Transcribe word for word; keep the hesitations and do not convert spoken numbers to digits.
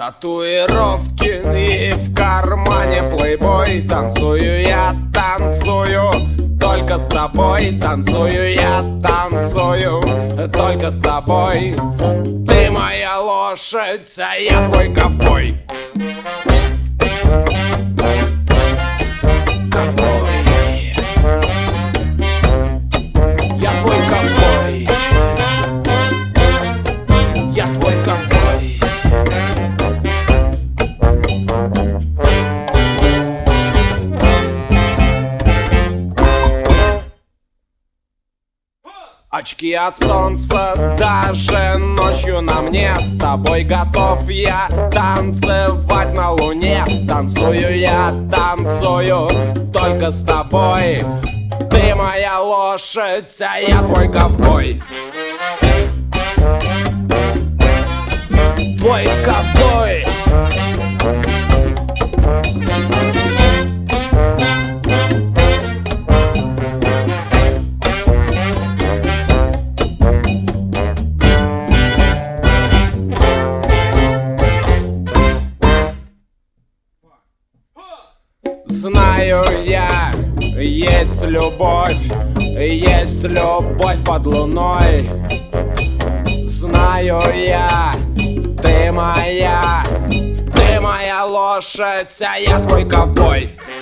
Татуировки и в кармане плейбой. Танцую я, танцую только с тобой. Танцую я, танцую только с тобой. Ты моя лошадь, а я твой ковбой. Ковбой. Я твой ковбой. Я твой ковбой. Очки от солнца даже ночью на мне. С тобой готов я танцевать на луне. Танцую я, танцую только с тобой. Ты моя лошадь, а я твой ковбой. Твой ковбой. Знаю я, есть любовь, есть любовь под луной. Знаю я, ты моя, ты моя лошадь, а я твой ковбой.